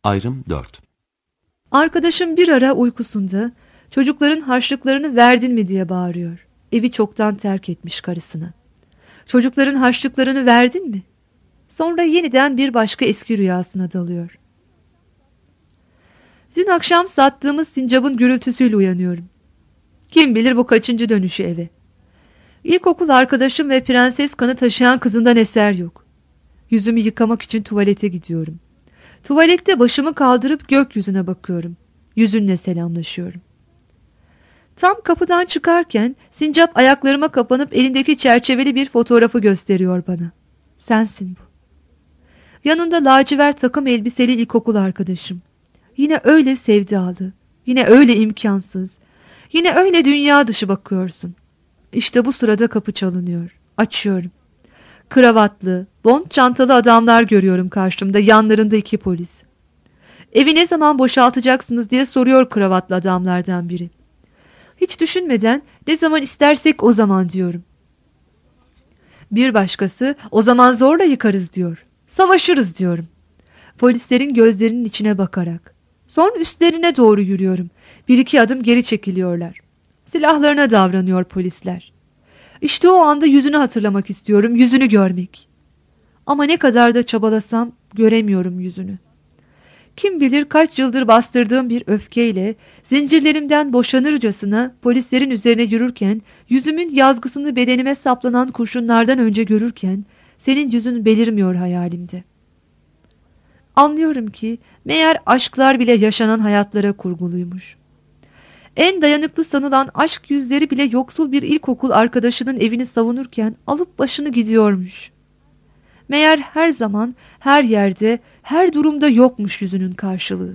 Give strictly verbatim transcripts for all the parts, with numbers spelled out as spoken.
Ayrım dört. Arkadaşım bir ara uykusunda çocukların harçlıklarını verdin mi diye bağırıyor. Evi çoktan terk etmiş karısına. Çocukların harçlıklarını verdin mi? Sonra yeniden bir başka eski rüyasına dalıyor. Dün akşam sattığımız sincabın gürültüsüyle uyanıyorum. Kim bilir bu kaçıncı dönüşü eve. İlkokul arkadaşım ve prenses kanı taşıyan kızından eser yok. Yüzümü yıkamak için tuvalete gidiyorum. Tuvalette başımı kaldırıp gökyüzüne bakıyorum. Yüzünle selamlaşıyorum. Tam kapıdan çıkarken sincap ayaklarıma kapanıp elindeki çerçeveli bir fotoğrafı gösteriyor bana. Sensin bu. Yanında lacivert takım elbiseli ilkokul arkadaşım. Yine öyle sevdalı, yine öyle imkansız, yine öyle dünya dışı bakıyorsun. İşte bu sırada kapı çalınıyor. Açıyorum. Kravatlı, bont çantalı adamlar görüyorum karşımda, yanlarında iki polis. Evi ne zaman boşaltacaksınız diye soruyor kravatlı adamlardan biri. Hiç düşünmeden ne zaman istersek o zaman diyorum. Bir başkası o zaman zorla yıkarız diyor. Savaşırız diyorum. Polislerin gözlerinin içine bakarak. Son üstlerine doğru yürüyorum. Bir iki adım geri çekiliyorlar. Silahlarına davranıyor polisler. İşte o anda yüzünü hatırlamak istiyorum, yüzünü görmek. Ama ne kadar da çabalasam göremiyorum yüzünü. Kim bilir kaç yıldır bastırdığım bir öfkeyle zincirlerimden boşanırcasına polislerin üzerine yürürken, yüzümün yazgısını bedenime saplanan kurşunlardan önce görürken senin yüzün belirmiyor hayalimde. Anlıyorum ki meğer aşklar bile yaşanan hayatlara kurguluymuş. En dayanıklı sanılan aşk yüzleri bile yoksul bir ilkokul arkadaşının evini savunurken alıp başını gidiyormuş. Meğer her zaman, her yerde, her durumda yokmuş yüzünün karşılığı.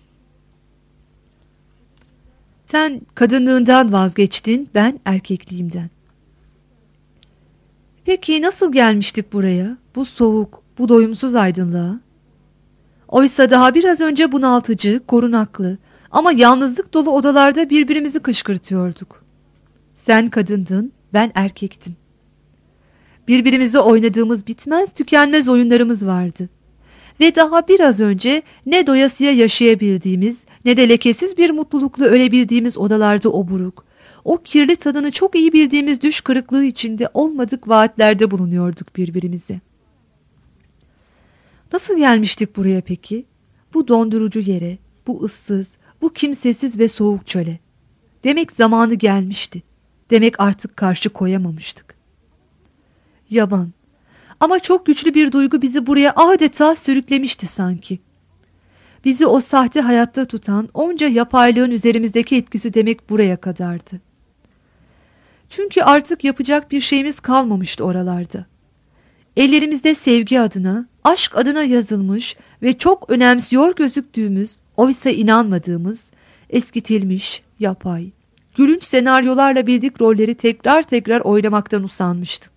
Sen kadınlığından vazgeçtin, ben erkekliğimden. Peki nasıl gelmiştik buraya, bu soğuk, bu doyumsuz aydınlığa? Oysa daha biraz önce bunaltıcı, korunaklı ama yalnızlık dolu odalarda birbirimizi kışkırtıyorduk. Sen kadındın, ben erkektim. Birbirimize oynadığımız bitmez tükenmez oyunlarımız vardı. Ve daha biraz önce ne doyasıya yaşayabildiğimiz ne de lekesiz bir mutlulukla ölebildiğimiz odalarda o buruk, o kirli tadını çok iyi bildiğimiz düş kırıklığı içinde olmadık vaatlerde bulunuyorduk birbirimize. Nasıl gelmiştik buraya peki? Bu dondurucu yere, bu ıssız, bu kimsesiz ve soğuk çöle. Demek zamanı gelmişti. Demek artık karşı koyamamıştık. Yaban. Ama çok güçlü bir duygu bizi buraya adeta sürüklemişti sanki. Bizi o sahte hayatta tutan onca yapaylığın üzerimizdeki etkisi demek buraya kadardı. Çünkü artık yapacak bir şeyimiz kalmamıştı oralarda. Ellerimizde sevgi adına, aşk adına yazılmış ve çok önemsiyor gözüktüğümüz, oysa inanmadığımız, eskitilmiş, yapay, gülünç senaryolarla bildik rolleri tekrar tekrar oynamaktan usanmıştık.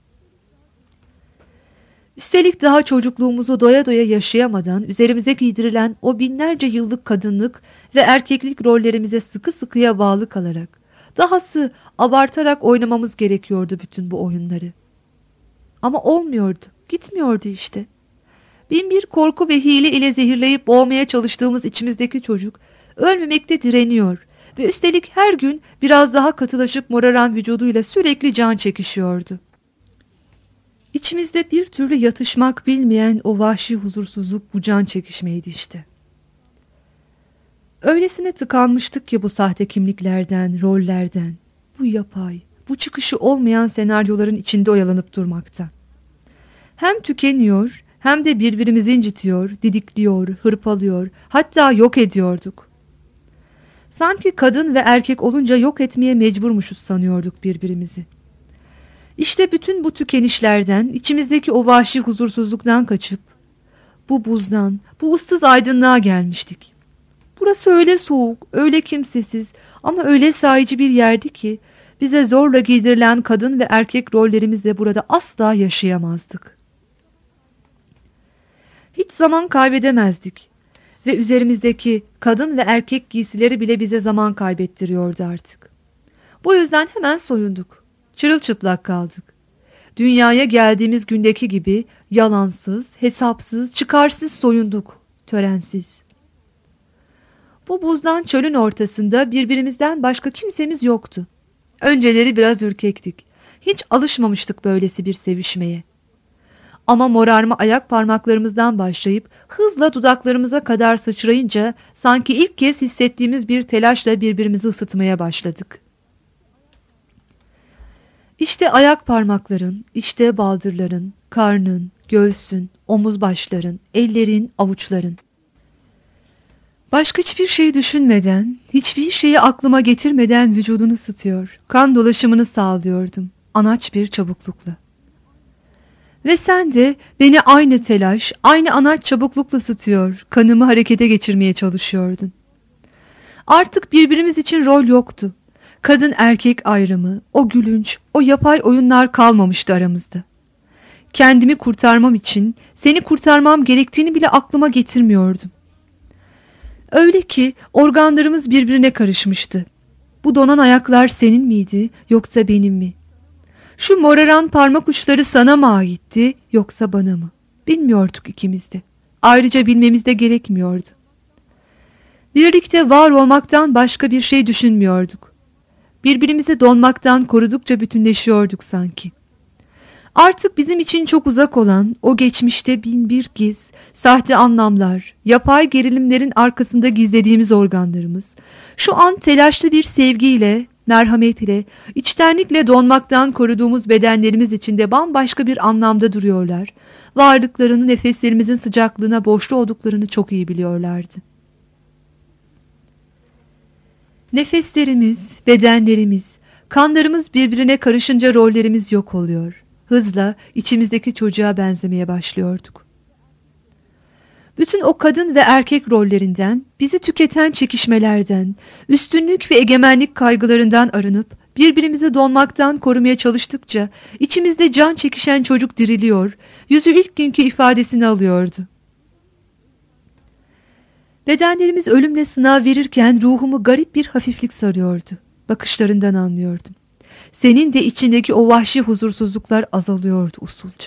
Üstelik daha çocukluğumuzu doya doya yaşayamadan üzerimize giydirilen o binlerce yıllık kadınlık ve erkeklik rollerimize sıkı sıkıya bağlı kalarak, dahası abartarak oynamamız gerekiyordu bütün bu oyunları. Ama olmuyordu, gitmiyordu işte. Bin bir korku ve hile ile zehirleyip boğmaya çalıştığımız içimizdeki çocuk ölmemekte direniyor ve üstelik her gün biraz daha katılaşıp moraran vücuduyla sürekli can çekişiyordu. İçimizde bir türlü yatışmak bilmeyen o vahşi huzursuzluk bu can çekişmeydi işte. Öylesine tıkanmıştık ki bu sahte kimliklerden, rollerden, bu yapay, bu çıkışı olmayan senaryoların içinde oyalanıp durmaktan. Hem tükeniyor, hem de birbirimizi incitiyor, didikliyor, hırpalıyor, hatta yok ediyorduk. Sanki kadın ve erkek olunca yok etmeye mecburmuşuz sanıyorduk birbirimizi. İşte bütün bu tükenişlerden, içimizdeki o vahşi huzursuzluktan kaçıp, bu buzdan, bu ıssız aydınlığa gelmiştik. Burası öyle soğuk, öyle kimsesiz ama öyle sahici bir yerdi ki, bize zorla giydirilen kadın ve erkek rollerimizle burada asla yaşayamazdık. Hiç zaman kaybedemezdik ve üzerimizdeki kadın ve erkek giysileri bile bize zaman kaybettiriyordu artık. Bu yüzden hemen soyunduk. Çırılçıplak kaldık. Dünyaya geldiğimiz gündeki gibi yalansız, hesapsız, çıkarsız soyunduk, törensiz. Bu buzdan çölün ortasında birbirimizden başka kimsemiz yoktu. Önceleri biraz ürkektik. Hiç alışmamıştık böylesi bir sevişmeye. Ama morarma ayak parmaklarımızdan başlayıp hızla dudaklarımıza kadar sıçrayınca sanki ilk kez hissettiğimiz bir telaşla birbirimizi ısıtmaya başladık. İşte ayak parmakların, işte baldırların, karnın, göğsün, omuz başların, ellerin, avuçların. Başka hiçbir şey düşünmeden, hiçbir şeyi aklıma getirmeden vücudunu ısıtıyor, kan dolaşımını sağlıyordum, anaç bir çabuklukla. Ve sen de beni aynı telaş, aynı anaç çabuklukla ısıtıyor, kanımı harekete geçirmeye çalışıyordun. Artık birbirimiz için rol yoktu. Kadın erkek ayrımı, o gülünç, o yapay oyunlar kalmamıştı aramızda. Kendimi kurtarmam için seni kurtarmam gerektiğini bile aklıma getirmiyordum. Öyle ki organlarımız birbirine karışmıştı. Bu donan ayaklar senin miydi yoksa benim mi? Şu moraran parmak uçları sana mı aitti yoksa bana mı? Bilmiyorduk ikimiz de. Ayrıca bilmemiz de gerekmiyordu. Birlikte var olmaktan başka bir şey düşünmüyorduk. Birbirimizi donmaktan korudukça bütünleşiyorduk sanki. Artık bizim için çok uzak olan o geçmişte bin bir giz, sahte anlamlar, yapay gerilimlerin arkasında gizlediğimiz organlarımız, şu an telaşlı bir sevgiyle, merhametle, içtenlikle donmaktan koruduğumuz bedenlerimiz içinde bambaşka bir anlamda duruyorlar. Varlıklarını nefeslerimizin sıcaklığına borçlu olduklarını çok iyi biliyorlardı. Nefeslerimiz, bedenlerimiz, kanlarımız birbirine karışınca rollerimiz yok oluyor. Hızla içimizdeki çocuğa benzemeye başlıyorduk. Bütün o kadın ve erkek rollerinden, bizi tüketen çekişmelerden, üstünlük ve egemenlik kaygılarından arınıp, birbirimizi donmaktan korumaya çalıştıkça, içimizde can çekişen çocuk diriliyor, yüzü ilk günkü ifadesini alıyordu. Bedenlerimiz ölümle sınav verirken ruhumu garip bir hafiflik sarıyordu. Bakışlarından anlıyordum. Senin de içindeki o vahşi huzursuzluklar azalıyordu usulca.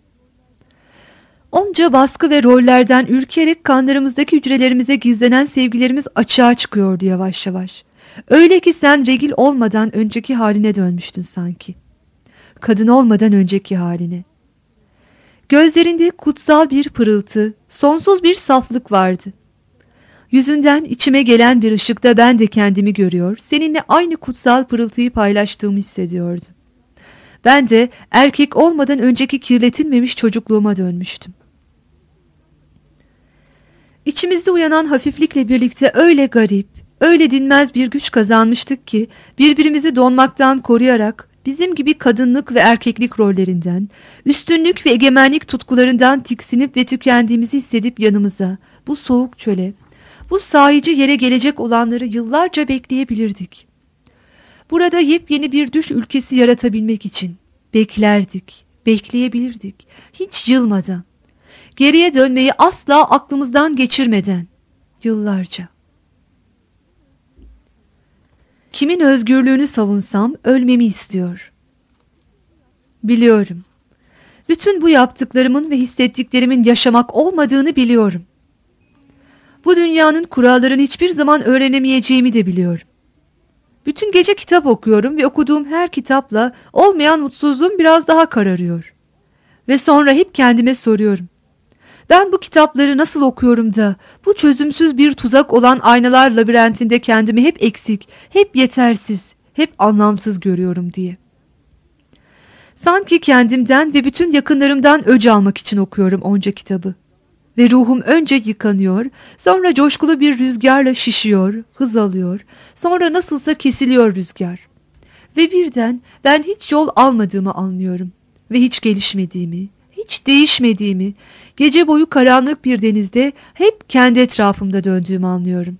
Onca baskı ve rollerden ürkerek kanlarımızdaki hücrelerimize gizlenen sevgilerimiz açığa çıkıyordu yavaş yavaş. Öyle ki sen regil olmadan önceki haline dönmüştün sanki. Kadın olmadan önceki haline. Gözlerinde kutsal bir pırıltı, sonsuz bir saflık vardı. Yüzünden içime gelen bir ışıkta ben de kendimi görüyor, seninle aynı kutsal pırıltıyı paylaştığımı hissediyordum. Ben de erkek olmadan önceki kirletilmemiş çocukluğuma dönmüştüm. İçimizde uyanan hafiflikle birlikte öyle garip, öyle dinmez bir güç kazanmıştık ki birbirimizi donmaktan koruyarak bizim gibi kadınlık ve erkeklik rollerinden, üstünlük ve egemenlik tutkularından tiksinip ve tükendiğimizi hissedip yanımıza, bu soğuk çöle, bu sahici yere gelecek olanları yıllarca bekleyebilirdik. Burada yepyeni bir düş ülkesi yaratabilmek için beklerdik, bekleyebilirdik, hiç yılmadan, geriye dönmeyi asla aklımızdan geçirmeden, yıllarca. Kimin özgürlüğünü savunsam ölmemi istiyor. Biliyorum. Bütün bu yaptıklarımın ve hissettiklerimin yaşamak olmadığını biliyorum. Bu dünyanın kurallarını hiçbir zaman öğrenemeyeceğimi de biliyorum. Bütün gece kitap okuyorum ve okuduğum her kitapla olmayan mutsuzluğum biraz daha kararıyor. Ve sonra hep kendime soruyorum. Ben bu kitapları nasıl okuyorum da bu çözümsüz bir tuzak olan aynalar labirentinde kendimi hep eksik, hep yetersiz, hep anlamsız görüyorum diye. Sanki kendimden ve bütün yakınlarımdan öc almak için okuyorum onca kitabı. Ve ruhum önce yıkanıyor, sonra coşkulu bir rüzgarla şişiyor, hız alıyor, sonra nasılsa kesiliyor rüzgar. Ve birden ben hiç yol almadığımı anlıyorum ve hiç gelişmediğimi, hiç değişmediğimi, gece boyu karanlık bir denizde hep kendi etrafımda döndüğümü anlıyorum.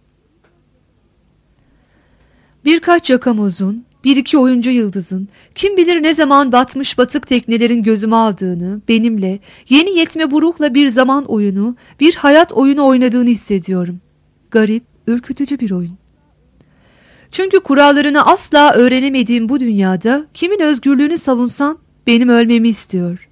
Birkaç yakamozun, bir iki oyuncu yıldızın, kim bilir ne zaman batmış batık teknelerin gözüme aldığını, benimle, yeni yetme bu ruhla bir zaman oyunu, bir hayat oyunu oynadığını hissediyorum. Garip, ürkütücü bir oyun. Çünkü kurallarını asla öğrenemediğim bu dünyada, kimin özgürlüğünü savunsam, benim ölmemi istiyor.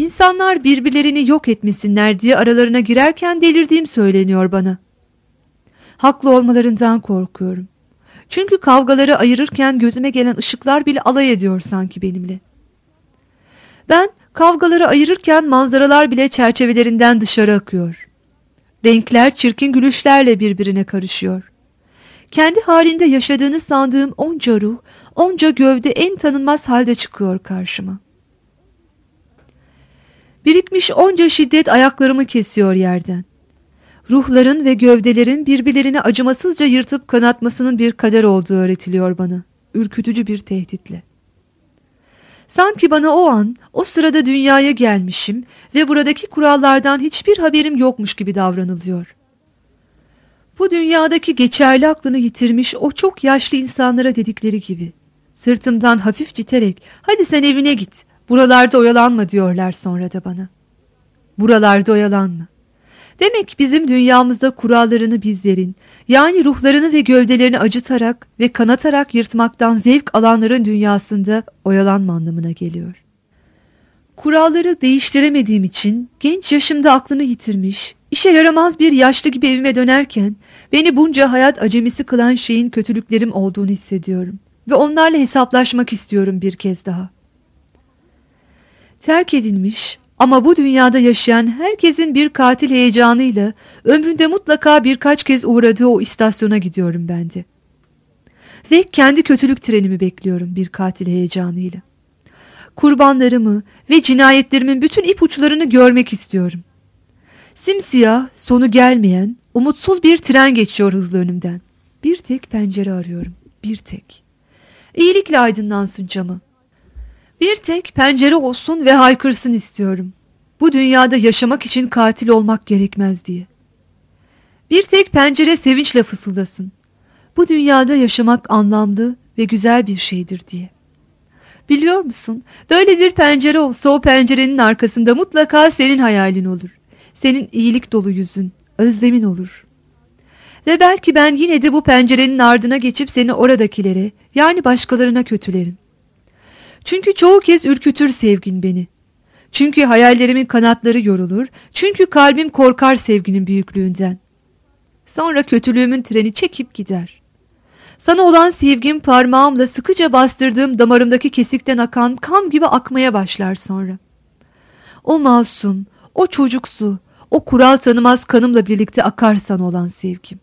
İnsanlar birbirlerini yok etmesinler diye aralarına girerken delirdiğim söyleniyor bana. Haklı olmalarından korkuyorum. Çünkü kavgaları ayırırken gözüme gelen ışıklar bile alay ediyor sanki benimle. Ben kavgaları ayırırken manzaralar bile çerçevelerinden dışarı akıyor. Renkler çirkin gülüşlerle birbirine karışıyor. Kendi halinde yaşadığını sandığım onca ruh, onca gövde en tanınmaz halde çıkıyor karşıma. Birikmiş onca şiddet ayaklarımı kesiyor yerden. Ruhların ve gövdelerin birbirlerini acımasızca yırtıp kanatmasının bir kader olduğu öğretiliyor bana, ürkütücü bir tehditle. Sanki bana o an, o sırada dünyaya gelmişim ve buradaki kurallardan hiçbir haberim yokmuş gibi davranılıyor. Bu dünyadaki geçerli aklını yitirmiş o çok yaşlı insanlara dedikleri gibi, sırtımdan hafif citerek, hadi sen evine git, buralarda oyalanma diyorlar sonra da bana. Buralarda oyalanma. Demek bizim dünyamızda kurallarını bizlerin, yani ruhlarını ve gövdelerini acıtarak ve kanatarak yırtmaktan zevk alanların dünyasında oyalanma anlamına geliyor. Kuralları değiştiremediğim için genç yaşımda aklını yitirmiş, işe yaramaz bir yaşlı gibi evime dönerken beni bunca hayat acemisi kılan şeyin kötülüklerim olduğunu hissediyorum ve onlarla hesaplaşmak istiyorum bir kez daha. Terk edilmiş ama bu dünyada yaşayan herkesin bir katil heyecanıyla ömründe mutlaka birkaç kez uğradığı o istasyona gidiyorum ben de. Ve kendi kötülük trenimi bekliyorum bir katil heyecanıyla. Kurbanlarımı ve cinayetlerimin bütün ipuçlarını görmek istiyorum. Simsiyah, sonu gelmeyen, umutsuz bir tren geçiyor hızlı önümden. Bir tek pencere arıyorum, bir tek. İyilikle aydınlansın camı. Bir tek pencere olsun ve haykırsın istiyorum. Bu dünyada yaşamak için katil olmak gerekmez diye. Bir tek pencere sevinçle fısıldasın. Bu dünyada yaşamak anlamlı ve güzel bir şeydir diye. Biliyor musun, böyle bir pencere olsa o pencerenin arkasında mutlaka senin hayalin olur. Senin iyilik dolu yüzün, özlemin olur. Ve belki ben yine de bu pencerenin ardına geçip seni oradakilere, yani başkalarına kötülerim. Çünkü çoğu kez ürkütür sevgin beni. Çünkü hayallerimin kanatları yorulur, çünkü kalbim korkar sevginin büyüklüğünden. Sonra kötülüğümün treni çekip gider. Sana olan sevgim parmağımla sıkıca bastırdığım damarımdaki kesikten akan kan gibi akmaya başlar sonra. O masum, o çocuksu, o kural tanımaz kanımla birlikte akar sana olan sevgim.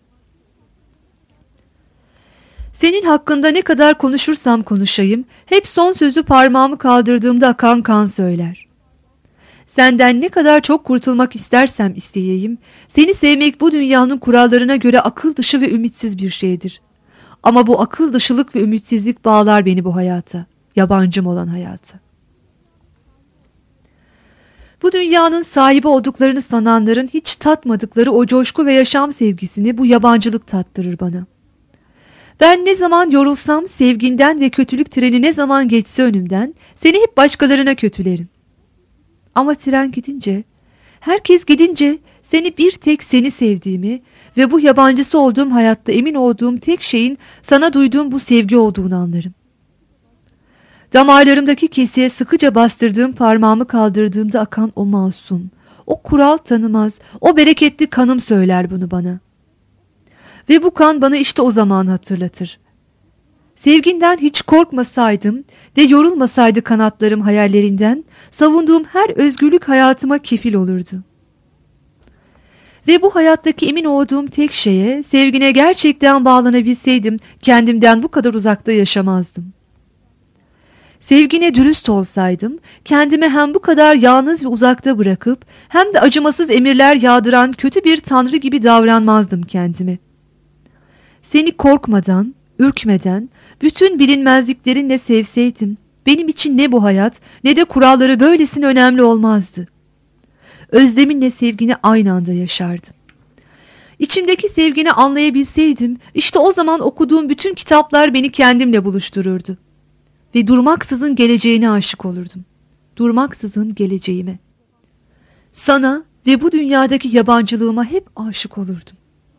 Senin hakkında ne kadar konuşursam konuşayım, hep son sözü parmağımı kaldırdığımda akan kan söyler. Senden ne kadar çok kurtulmak istersem isteyeyim, seni sevmek bu dünyanın kurallarına göre akıl dışı ve ümitsiz bir şeydir. Ama bu akıl dışılık ve ümitsizlik bağlar beni bu hayata, yabancım olan hayata. Bu dünyanın sahibi olduklarını sananların hiç tatmadıkları o coşku ve yaşam sevgisini bu yabancılık tattırır bana. Ben ne zaman yorulsam sevginden ve kötülük treni ne zaman geçse önümden seni hep başkalarına kötülerim. Ama tren gidince, herkes gidince seni bir tek seni sevdiğimi ve bu yabancısı olduğum hayatta emin olduğum tek şeyin sana duyduğum bu sevgi olduğunu anlarım. Damarlarımdaki kesiğe sıkıca bastırdığım parmağımı kaldırdığımda akan o masum, o kural tanımaz, o bereketli kanım söyler bunu bana. Ve bu kan bana işte o zaman hatırlatır. Sevginden hiç korkmasaydım ve yorulmasaydı kanatlarım hayallerinden, savunduğum her özgürlük hayatıma kefil olurdu. Ve bu hayattaki emin olduğum tek şeye, sevgine gerçekten bağlanabilseydim, kendimden bu kadar uzakta yaşamazdım. Sevgine dürüst olsaydım, kendimi hem bu kadar yalnız ve uzakta bırakıp, hem de acımasız emirler yağdıran kötü bir tanrı gibi davranmazdım kendime. Seni korkmadan, ürkmeden, bütün bilinmezliklerinle sevseydim, benim için ne bu hayat ne de kuralları böylesine önemli olmazdı. Özleminle sevgini aynı anda yaşardım. İçimdeki sevgini anlayabilseydim, işte o zaman okuduğum bütün kitaplar beni kendimle buluştururdu. Ve durmaksızın geleceğine aşık olurdum. Durmaksızın geleceğime. Sana ve bu dünyadaki yabancılığıma hep aşık olurdum.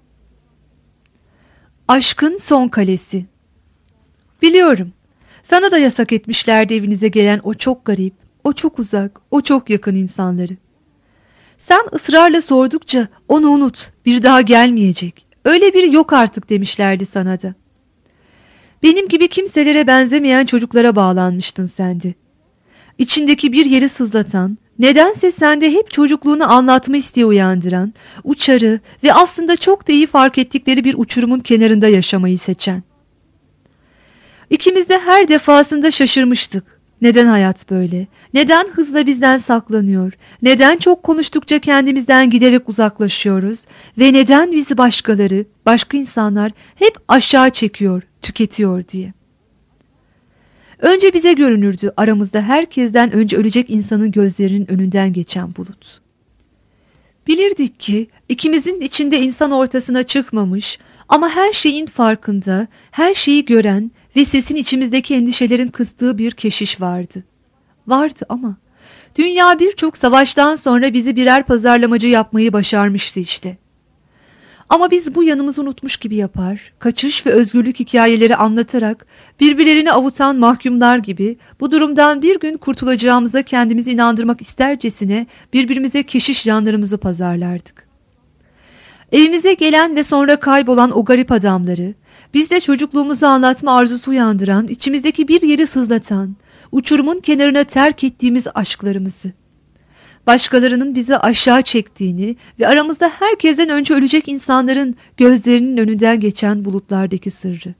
Aşkın son kalesi. Biliyorum, sana da yasak etmişlerdi evinize gelen o çok garip, o çok uzak, o çok yakın insanları. Sen ısrarla sordukça onu unut, bir daha gelmeyecek, Öyle biri yok artık demişlerdi sana da. Benim gibi kimselere benzemeyen çocuklara bağlanmıştın sen de. İçindeki bir yeri sızlatan, nedense sende hep çocukluğunu anlatma isteği uyandıran, uçarı ve aslında çok da iyi fark ettikleri bir uçurumun kenarında yaşamayı seçen. İkimiz de her defasında şaşırmıştık. Neden hayat böyle? Neden hızla bizden saklanıyor? Neden çok konuştukça kendimizden giderek uzaklaşıyoruz? Ve neden bizi başkaları, başka insanlar hep aşağı çekiyor, tüketiyor diye. Önce bize görünürdü aramızda herkesten önce ölecek insanın gözlerinin önünden geçen bulut. Bilirdik ki ikimizin içinde insan ortasına çıkmamış ama her şeyin farkında, her şeyi gören ve sesin içimizdeki endişelerin kıstığı bir keşiş vardı. Vardı ama dünya birçok savaştan sonra bizi birer pazarlamacı yapmayı başarmıştı işte. Ama biz bu yanımızı unutmuş gibi yapar, kaçış ve özgürlük hikayeleri anlatarak birbirlerini avutan mahkumlar gibi bu durumdan bir gün kurtulacağımıza kendimizi inandırmak istercesine birbirimize keşiş yanlarımızı pazarlardık. Evimize gelen ve sonra kaybolan o garip adamları, bizde çocukluğumuzu anlatma arzusu uyandıran, içimizdeki bir yeri sızlatan, uçurumun kenarına terk ettiğimiz aşklarımızı, başkalarının bizi aşağı çektiğini ve aramızda herkesten önce ölecek insanların gözlerinin önünden geçen bulutlardaki sırrı.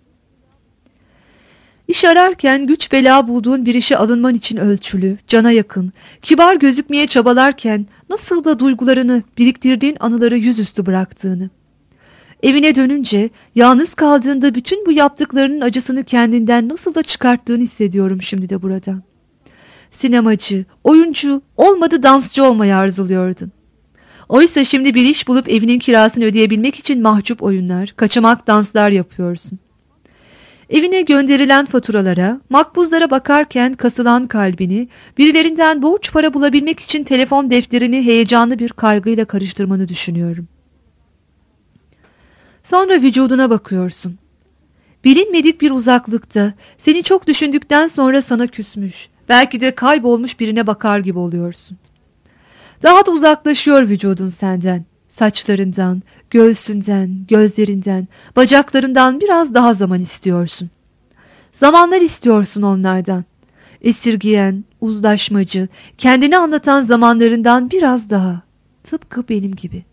İş ararken güç bela bulduğun bir işe alınman için ölçülü, cana yakın, kibar gözükmeye çabalarken nasıl da duygularını, biriktirdiğin anıları yüzüstü bıraktığını. Evine dönünce, yalnız kaldığında bütün bu yaptıklarının acısını kendinden nasıl da çıkarttığını hissediyorum şimdi de buradan. Sinemacı, oyuncu, olmadı dansçı olmayı arzuluyordun. Oysa şimdi bir iş bulup evinin kirasını ödeyebilmek için mahcup oyunlar, kaçamak danslar yapıyorsun. Evine gönderilen faturalara, makbuzlara bakarken kasılan kalbini, birilerinden borç para bulabilmek için telefon defterini heyecanlı bir kaygıyla karıştırmanı düşünüyorum. Sonra vücuduna bakıyorsun. Bilinmedik bir uzaklıkta, seni çok düşündükten sonra sana küsmüş, belki de kaybolmuş birine bakar gibi oluyorsun. Daha da uzaklaşıyor vücudun senden, saçlarından, göğsünden, gözlerinden, bacaklarından biraz daha zaman istiyorsun. Zamanlar istiyorsun onlardan. Esirgiyen, uzlaşmacı, kendini anlatan zamanlarından biraz daha, tıpkı benim gibi.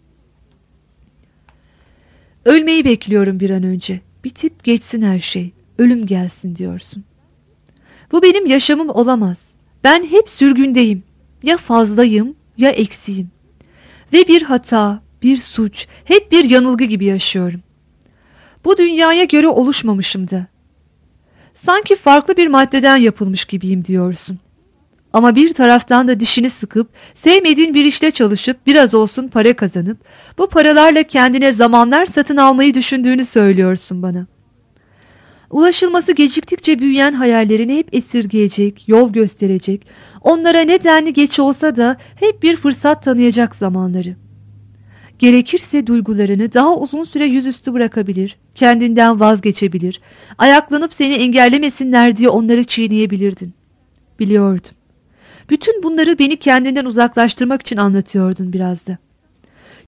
Ölmeyi bekliyorum bir an önce. Bitip geçsin her şey. Ölüm gelsin diyorsun. Bu benim yaşamım olamaz. Ben hep sürgündeyim. Ya fazlayım ya eksiyim. Ve bir hata, bir suç, hep bir yanılgı gibi yaşıyorum. Bu dünyaya göre oluşmamışım da. Sanki farklı bir maddeden yapılmış gibiyim diyorsun. Ama bir taraftan da dişini sıkıp, sevmediğin bir işte çalışıp, biraz olsun para kazanıp, bu paralarla kendine zamanlar satın almayı düşündüğünü söylüyorsun bana. Ulaşılması geciktikçe büyüyen hayallerini hep esirgeyecek, yol gösterecek, onlara nedenli geç olsa da hep bir fırsat tanıyacak zamanları. Gerekirse duygularını daha uzun süre yüzüstü bırakabilir, kendinden vazgeçebilir, ayaklanıp seni engellemesinler diye onları çiğneyebilirdin. Biliyordum. Bütün bunları beni kendinden uzaklaştırmak için anlatıyordun biraz da.